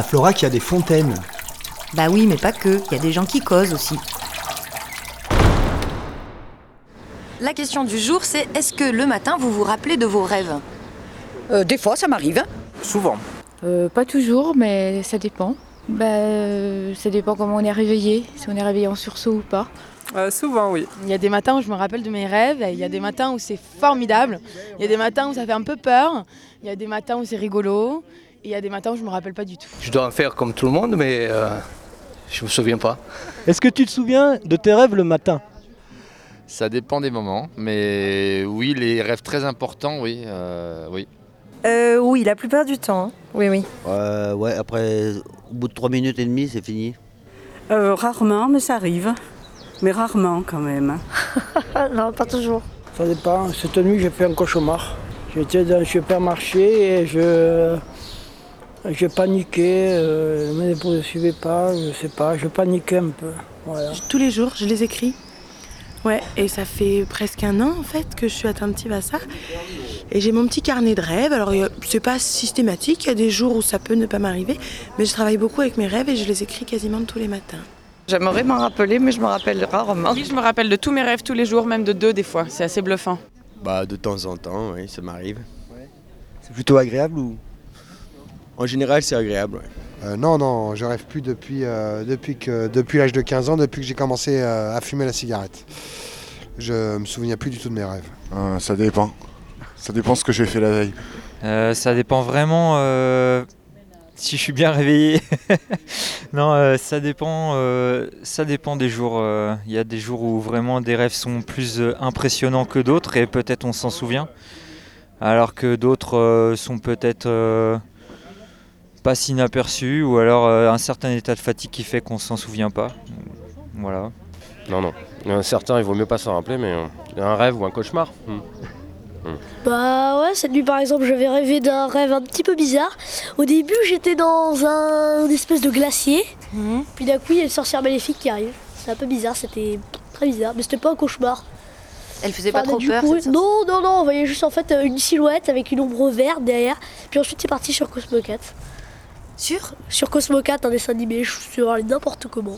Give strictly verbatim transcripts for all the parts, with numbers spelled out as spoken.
Flora, qu'il y a des fontaines. Bah oui, mais pas que, il y a des gens qui causent aussi. La question du jour, c'est est-ce que le matin, vous vous rappelez de vos rêves ? euh, Des fois, ça m'arrive. Souvent. Euh, pas toujours, mais ça dépend. Bah, euh, ça dépend comment on est réveillé, si on est réveillé en sursaut ou pas. Euh, souvent, oui. Il y a des matins où je me rappelle de mes rêves, et il y a des matins où c'est formidable, il y a des matins où ça fait un peu peur, il y a des matins où c'est rigolo, et il y a des matins où je me rappelle pas du tout. Je dois faire comme tout le monde, mais euh, je me souviens pas. Est-ce que tu te souviens de tes rêves le matin ? Ça dépend des moments, mais oui, les rêves très importants, oui, euh, oui. Euh, oui, la plupart du temps, hein. oui, oui. Euh, ouais, après, au bout de trois minutes et demie, c'est fini. Euh, rarement, mais ça arrive. Mais rarement quand même. Non, pas toujours. Ça dépend. Cette nuit, j'ai fait un cauchemar. J'étais dans un supermarché et je, je paniquais. Euh, mes époux ne suivaient pas, je sais pas, je paniquais un peu. Voilà. Tous les jours, je les écris. Ouais, et ça fait presque un an en fait que je suis attentive à ça. Et j'ai mon petit carnet de rêves. Alors c'est pas systématique, il y a des jours où ça peut ne pas m'arriver, mais je travaille beaucoup avec mes rêves et je les écris quasiment tous les matins. J'aimerais m'en rappeler, mais je me rappelle rarement. Oui, je me rappelle de tous mes rêves tous les jours, même de deux des fois. C'est assez bluffant. Bah de temps en temps, oui, ça m'arrive. Ouais. C'est plutôt agréable ou ? En général, c'est agréable, ouais. Euh, non, non, je rêve plus depuis, euh, depuis, que, depuis l'âge de quinze ans, depuis que j'ai commencé euh, à fumer la cigarette. Je me souviens plus du tout de mes rêves. Euh, ça dépend. Ça dépend ce que j'ai fait la veille. Euh, ça dépend vraiment euh, si je suis bien réveillé. non, euh, ça dépend. Euh, ça dépend des jours. Il euh, y a des jours où vraiment des rêves sont plus euh, impressionnants que d'autres et peut-être on s'en souvient, alors que d'autres euh, sont peut-être euh, passe inaperçu ou alors euh, un certain état de fatigue qui fait qu'on s'en souvient pas. Voilà. Non, non. Un certain, il vaut mieux pas s'en rappeler, mais euh, un rêve ou un cauchemar. Hmm. Hmm. Bah ouais, cette nuit par exemple, j'avais rêvé d'un rêve un petit peu bizarre. Au début, j'étais dans un une espèce de glacier, mmh. puis d'un coup, il y a une sorcière maléfique qui arrive. C'est un peu bizarre, c'était très bizarre, mais c'était pas un cauchemar. Elle faisait enfin, pas trop peur coup, Non, non, non, on voyait juste en fait une silhouette avec une ombre verte derrière. Puis ensuite, c'est parti sur Cosmo quatre. Sur Sur Cosmo quatre, un dessin animé, je suis allé n'importe comment.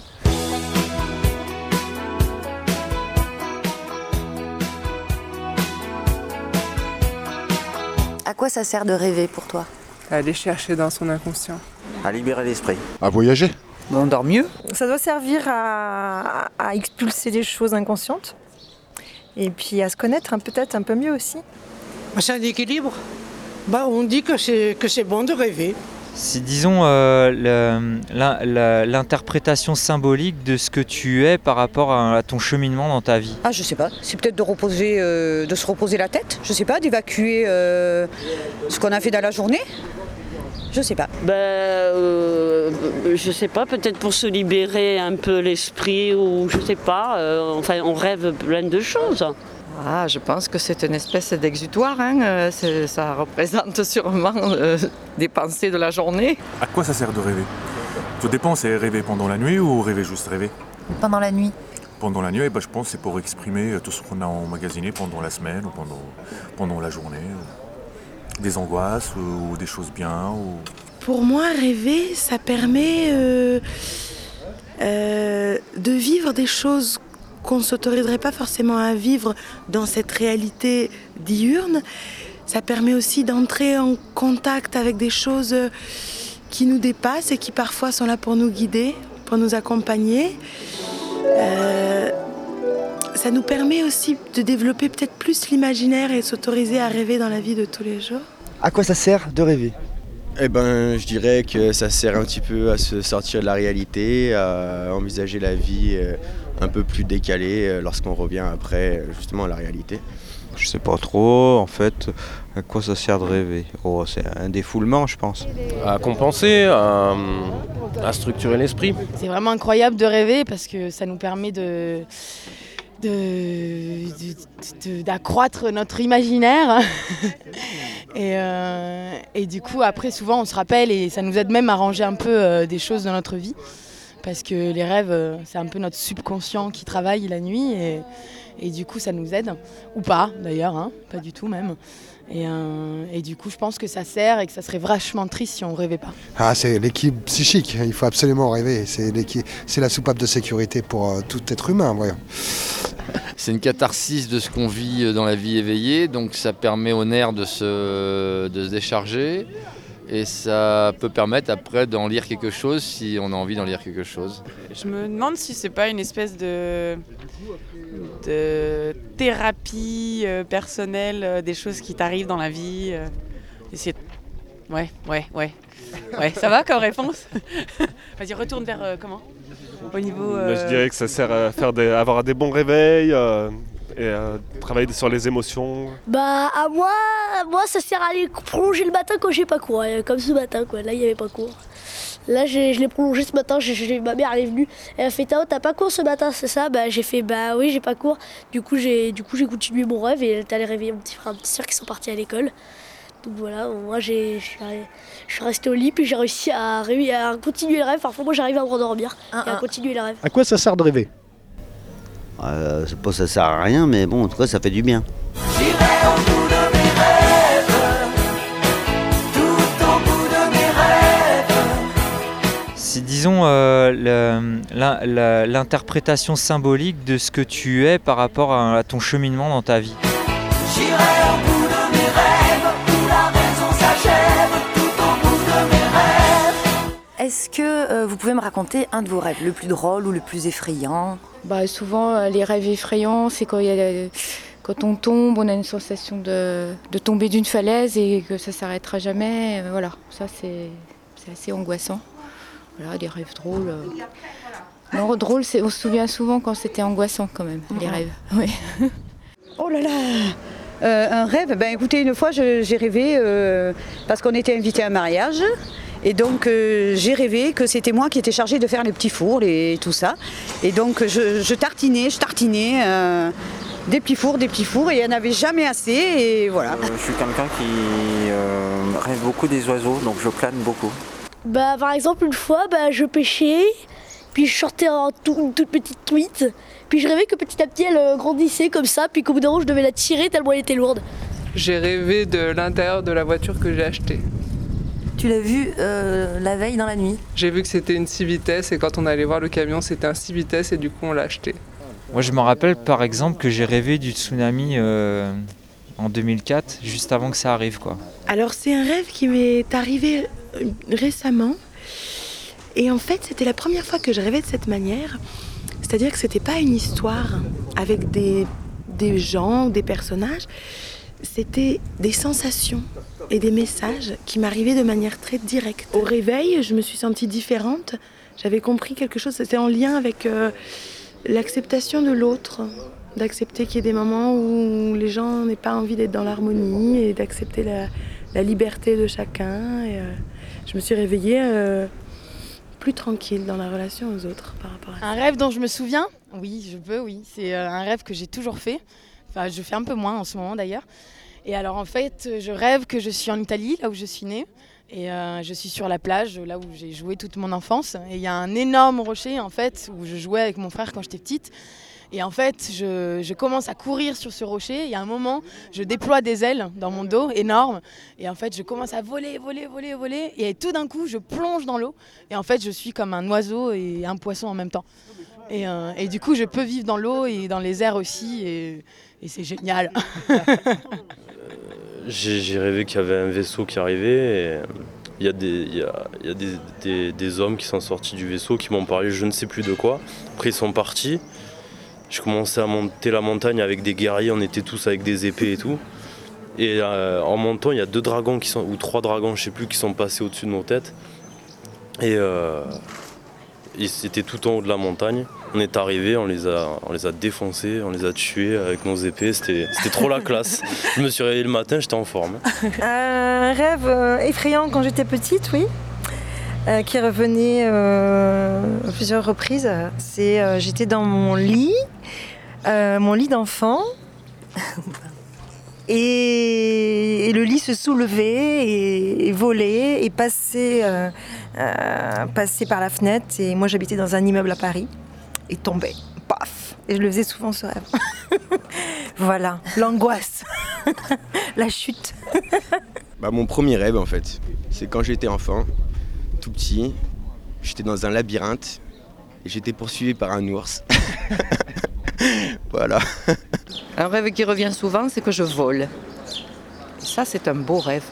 À quoi ça sert de rêver pour toi ? À aller chercher dans son inconscient. À libérer l'esprit. À voyager. On dort mieux. Ça doit servir à, à expulser des choses inconscientes. Et puis à se connaître hein, peut-être un peu mieux aussi. C'est un équilibre. Bah, on dit que c'est, que c'est bon de rêver. C'est disons euh, le, la, la, l'interprétation symbolique de ce que tu es par rapport à, à ton cheminement dans ta vie. Ah je sais pas, c'est peut-être de reposer, euh, de se reposer la tête, je sais pas, d'évacuer euh, ce qu'on a fait dans la journée. Je sais pas. Ben, euh, je sais pas, peut-être pour se libérer un peu l'esprit ou je sais pas, euh, enfin on rêve plein de choses. Ah, je pense que c'est une espèce d'exutoire, hein. c'est, ça représente sûrement euh, des pensées de la journée. À quoi ça sert de rêver ? Tout dépend, c'est rêver pendant la nuit ou rêver juste rêver ? Pendant la nuit. Pendant la nuit, bah, je pense que c'est pour exprimer tout ce qu'on a emmagasiné pendant la semaine ou pendant, pendant la journée. Des angoisses ou, ou des choses bien. Ou... Pour moi, rêver, ça permet euh, euh, de vivre des choses qu'on ne s'autoriserait pas forcément à vivre dans cette réalité diurne. Ça permet aussi d'entrer en contact avec des choses qui nous dépassent et qui parfois sont là pour nous guider, pour nous accompagner. Euh, ça nous permet aussi de développer peut-être plus l'imaginaire et s'autoriser à rêver dans la vie de tous les jours. À quoi ça sert de rêver ? Eh ben, je dirais que ça sert un petit peu à se sortir de la réalité, à envisager la vie un peu plus décalée lorsqu'on revient après justement à la réalité. Je sais pas trop, en fait, à quoi ça sert de rêver ? Oh, c'est un défoulement, je pense. À compenser, à, à structurer l'esprit. C'est vraiment incroyable de rêver parce que ça nous permet de... De, de, de, d'accroître notre imaginaire et, euh, et du coup après souvent on se rappelle et ça nous aide même à ranger un peu euh, des choses dans notre vie parce que les rêves euh, c'est un peu notre subconscient qui travaille la nuit et, et du coup ça nous aide ou pas d'ailleurs hein, pas du tout même Et, euh, et du coup, je pense que ça sert et que ça serait vachement triste si on rêvait pas. Ah, c'est l'équilibre psychique, il faut absolument rêver. C'est, c'est la soupape de sécurité pour euh, tout être humain, voyons. C'est une catharsis de ce qu'on vit dans la vie éveillée, donc ça permet aux nerfs de se, de se décharger. Et ça peut permettre après d'en lire quelque chose si on a envie d'en lire quelque chose. Je me demande si c'est pas une espèce de, de thérapie euh, personnelle euh, des choses qui t'arrivent dans la vie. Euh, essayer de... Ouais, ouais, ouais. Ouais, ça va comme réponse? Vas-y, retourne vers euh, comment? Au niveau. Euh... Je dirais que ça sert à faire des, à avoir des bons réveils. Euh... Et euh, travailler sur les émotions. Bah à moi, moi ça sert à aller prolonger le matin quand j'ai pas cours, comme ce matin quoi. Là il y avait pas cours. Là j'ai, je l'ai prolongé ce matin. J'ai, j'ai, ma mère elle est venue, elle a fait Tao, t'as pas cours ce matin, c'est ça? Bah j'ai fait bah oui j'ai pas cours. Du coup j'ai, du coup j'ai continué mon rêve et elle est allée réveiller mon petit frère, mon petit soeur qui sont partis à l'école. Donc voilà, moi j'ai, je suis, je suis restée au lit puis j'ai réussi à, à continuer le rêve. Parfois moi j'arrive à me rendormir et à continuer le rêve. À quoi ça sert de rêver? Euh, c'est pas ça sert à rien, mais bon, en tout cas, ça fait du bien. J'irai au bout de mes rêves, tout au bout de mes rêves. C'est, disons, euh, le, la, la, l'interprétation symbolique de ce que tu es par rapport à, à ton cheminement dans ta vie. J'irai au bout de mes rêves, où la raison s'achève, tout au bout de mes rêves. Est-ce que euh, vous pouvez me raconter un de vos rêves, le plus drôle ou le plus effrayant? Bah, souvent, euh, les rêves effrayants, c'est quand, il y a, euh, quand on tombe, on a une sensation de, de tomber d'une falaise et que ça ne s'arrêtera jamais. Euh, voilà, ça c'est, c'est assez angoissant. Voilà, des rêves drôles. Euh... Non, drôle, c'est, on se souvient souvent quand c'était angoissant quand même, mmh. les rêves. Oui. Oh là là euh, Un rêve, ben écoutez, une fois je, j'ai rêvé euh, parce qu'on était invité à un mariage. Et donc euh, j'ai rêvé que c'était moi qui étais chargée de faire les petits fours et tout ça. Et donc je, je tartinais, je tartinais euh, des petits fours, des petits fours et il n'y en avait jamais assez et voilà. Euh, je suis quelqu'un qui euh, rêve beaucoup des oiseaux, donc je plane beaucoup. Bah par exemple une fois bah, je pêchais, puis je sortais en tout, une toute petite truite, puis je rêvais que petit à petit elle grandissait comme ça, puis qu'au bout d'un moment je devais la tirer tellement elle était lourde. J'ai rêvé de l'intérieur de la voiture que j'ai achetée. Tu l'as vu euh, la veille dans la nuit? J'ai vu que c'était une six vitesses et quand on allait voir le camion c'était un six vitesses et du coup on l'a acheté. Moi je me rappelle par exemple que j'ai rêvé du tsunami euh, en deux mille quatre, juste avant que ça arrive quoi. Alors c'est un rêve qui m'est arrivé récemment et en fait c'était la première fois que je rêvais de cette manière. C'est-à-dire que c'était pas une histoire avec des, des gens, des personnages, c'était des sensations et des messages qui m'arrivaient de manière très directe. Au réveil, je me suis sentie différente. J'avais compris quelque chose, c'était en lien avec euh, l'acceptation de l'autre, d'accepter qu'il y ait des moments où les gens n'aient pas envie d'être dans l'harmonie et d'accepter la, la liberté de chacun. Et, euh, je me suis réveillée euh, plus tranquille dans la relation aux autres par rapport à ça. Un rêve dont je me souviens? Oui, je peux, oui. C'est euh, un rêve que j'ai toujours fait. Enfin, je fais un peu moins en ce moment d'ailleurs. Et alors en fait, je rêve que je suis en Italie, là où je suis née. Et euh, je suis sur la plage, là où j'ai joué toute mon enfance. Et il y a un énorme rocher, en fait, où je jouais avec mon frère quand j'étais petite. Et en fait, je, je commence à courir sur ce rocher. Et à un moment, je déploie des ailes dans mon dos, énormes. Et en fait, je commence à voler, voler, voler, voler. Et tout d'un coup, je plonge dans l'eau. Et en fait, je suis comme un oiseau et un poisson en même temps. Et, euh, et du coup, je peux vivre dans l'eau et dans les airs aussi. Et, et c'est génial. J'ai, j'ai rêvé qu'il y avait un vaisseau qui arrivait et il y a, des, il y a, il y a des, des, des hommes qui sont sortis du vaisseau, qui m'ont parlé je ne sais plus de quoi. Après ils sont partis. Je commençais à monter la montagne avec des guerriers, on était tous avec des épées et tout. Et euh, en montant, il y a deux dragons, qui sont, ou trois dragons, je ne sais plus, qui sont passés au-dessus de nos têtes. Et euh, ils étaient tout en haut de la montagne. On est arrivés, on les a, on les a défoncés, on les a tués avec nos épées. C'était, c'était trop la classe. Je me suis réveillé le matin, j'étais en forme. Un rêve euh, effrayant quand j'étais petite, oui, euh, qui revenait euh, à plusieurs reprises. C'est, euh, j'étais dans mon lit, euh, mon lit d'enfant. Et, et le lit se soulevait et, et volait et passait, euh, euh, passait par la fenêtre. Et moi, j'habitais dans un immeuble à Paris et tombait. Paf! Et je le faisais souvent ce rêve. Voilà, l'angoisse, la chute. Bah, mon premier rêve en fait, c'est quand j'étais enfant, tout petit, j'étais dans un labyrinthe et j'étais poursuivi par un ours. Voilà. Un rêve qui revient souvent, c'est que je vole. Ça, c'est un beau rêve.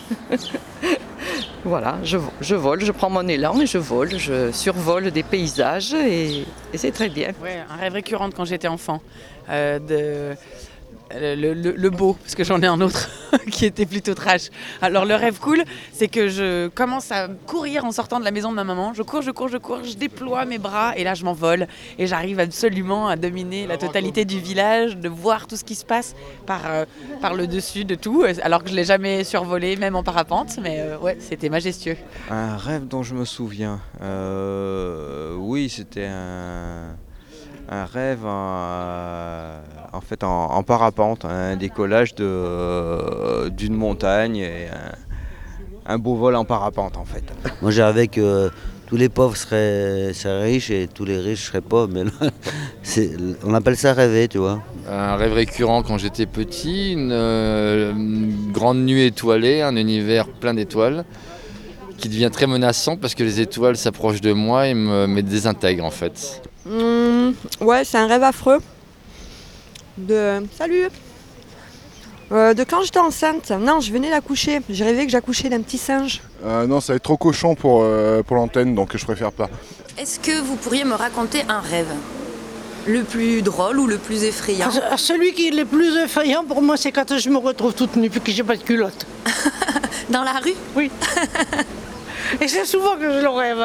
Voilà, je, je vole, je prends mon élan et je vole, je survole des paysages et, et c'est très bien. Ouais, un rêve récurrent quand j'étais enfant. Euh, de... Le, le, le beau, parce que j'en ai un autre qui était plutôt trash. Alors le rêve cool, c'est que je commence à courir en sortant de la maison de ma maman. Je cours, je cours, je cours, je déploie mes bras et là je m'envole. Et j'arrive absolument à dominer la totalité du village, de voir tout ce qui se passe par, euh, par le dessus de tout, alors que je ne l'ai jamais survolé, même en parapente. Mais euh, ouais, c'était majestueux. Un rêve dont je me souviens. Euh, oui, c'était un... un rêve en, en fait en, en parapente, un décollage de, euh, d'une montagne et un, un beau vol en parapente en fait. Moi j'ai rêvé que euh, tous les pauvres seraient, seraient riches et tous les riches seraient pauvres, mais là, c'est, on appelle ça rêver, tu vois. Un rêve récurrent quand j'étais petit, une, euh, une grande nuit étoilée, un univers plein d'étoiles qui devient très menaçant parce que les étoiles s'approchent de moi et me, me désintègrent en fait. Mmh, ouais, c'est un rêve affreux. De... Salut euh, De quand j'étais enceinte. Non, je venais d'accoucher. J'ai rêvé que j'accouchais d'un petit singe. Euh, non, ça va être trop cochon pour, euh, pour l'antenne, donc je préfère pas. Est-ce que vous pourriez me raconter un rêve? Le plus drôle ou le plus effrayant? Celui qui est le plus effrayant pour moi, c'est quand je me retrouve toute nue puis que j'ai pas de culotte. Dans la rue? Oui. Et c'est souvent que je le rêve.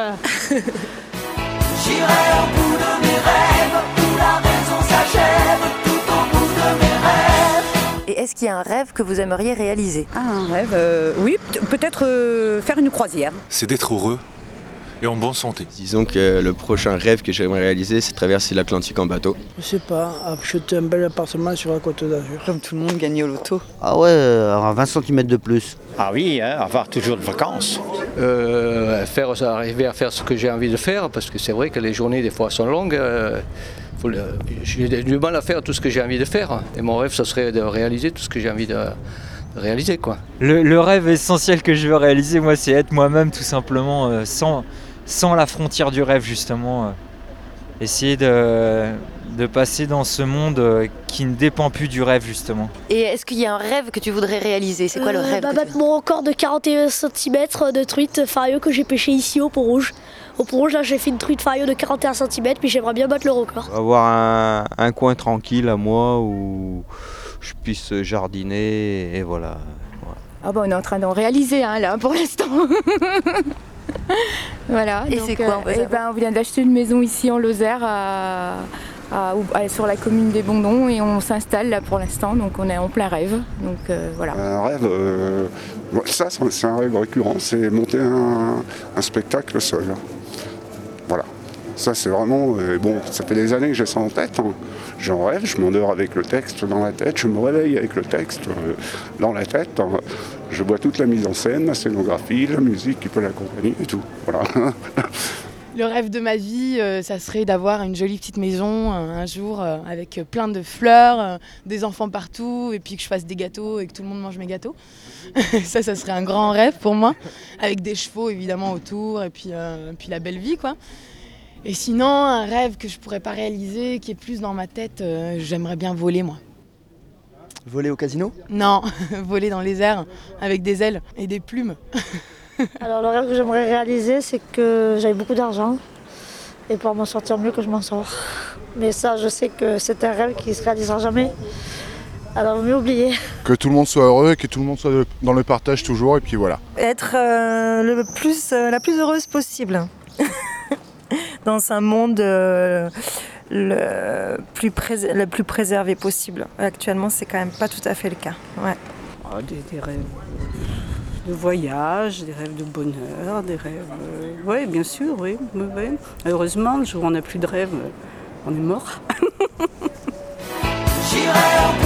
J'irai au bout de mes rêves, où la raison s'achève, tout au bout de mes rêves. Et est-ce qu'il y a un rêve que vous aimeriez réaliser? Ah, un rêve, euh, oui, peut-être euh, faire une croisière. C'est d'être heureux et en bonne santé. Disons que le prochain rêve que j'aimerais réaliser, c'est traverser l'Atlantique en bateau. Je sais pas, acheter un bel appartement sur la Côte d'Azur. Comme tout le monde, gagner au loto. Ah ouais, euh, vingt centimètres de plus. Ah oui, hein, avoir toujours de vacances. Euh, faire, arriver à faire ce que j'ai envie de faire, parce que c'est vrai que les journées des fois sont longues. Euh, faut le, j'ai du mal à faire tout ce que j'ai envie de faire. Et mon rêve, ce serait de réaliser tout ce que j'ai envie de, de réaliser, quoi. Le, le rêve essentiel que je veux réaliser, moi, c'est être moi-même, tout simplement, euh, sans, sans la frontière du rêve, justement. Euh, essayer de, de passer dans ce monde euh, qui ne dépend plus du rêve, justement. Et est-ce qu'il y a un rêve que tu voudrais réaliser? C'est quoi euh, le rêve? Bah, battre mon record de quarante et un centimètres de truite fario que j'ai pêché ici au Pont-Rouge. Au Pont-Rouge, là, j'ai fait une truite fario de quarante et un centimètres, puis j'aimerais bien battre le record. Avoir un, un coin tranquille à moi où je puisse jardiner et voilà. voilà. Ah bah on est en train d'en réaliser hein, là pour l'instant. Voilà. Et c'est quoi? euh, eh ben, on vient d'acheter une maison ici en Lozère à, à, à, sur la commune des Bondons et on s'installe là pour l'instant, donc on est en plein rêve. Donc euh, voilà. Un rêve, euh, ça c'est un rêve récurrent, c'est monter un, un spectacle seul. Voilà. Ça c'est vraiment, euh, bon, ça fait des années que j'ai ça en tête. Hein. J'en rêve, je m'endors avec le texte dans la tête, je me réveille avec le texte euh, dans la tête. Hein. Je vois toute la mise en scène, la scénographie, la musique qui peut l'accompagner et tout. Voilà. Le rêve de ma vie, euh, ça serait d'avoir une jolie petite maison euh, un jour euh, avec plein de fleurs, euh, des enfants partout et puis que je fasse des gâteaux et que tout le monde mange mes gâteaux. ça, ça serait un grand rêve pour moi, avec des chevaux évidemment autour et puis, euh, puis la belle vie quoi. Et sinon, un rêve que je pourrais pas réaliser, qui est plus dans ma tête, euh, j'aimerais bien voler moi. Voler au casino? Non, voler dans les airs avec des ailes et des plumes. Alors le rêve que j'aimerais réaliser, c'est que j'avais beaucoup d'argent et pour m'en sortir mieux que je m'en sors. Mais ça, je sais que c'est un rêve qui ne se réalisera jamais. Alors mieux oublier. Que tout le monde soit heureux, que tout le monde soit dans le partage toujours, et puis voilà. Être euh, le plus, euh, la plus heureuse possible. Dans un monde euh, le, plus prés- le plus préservé possible. Actuellement, c'est quand même pas tout à fait le cas. Ouais. Oh, des, des rêves de voyage, des rêves de bonheur, des rêves... Euh, oui, bien sûr, oui, oui, oui. Heureusement, le jour où on n'a plus de rêves, on est mort. J'irai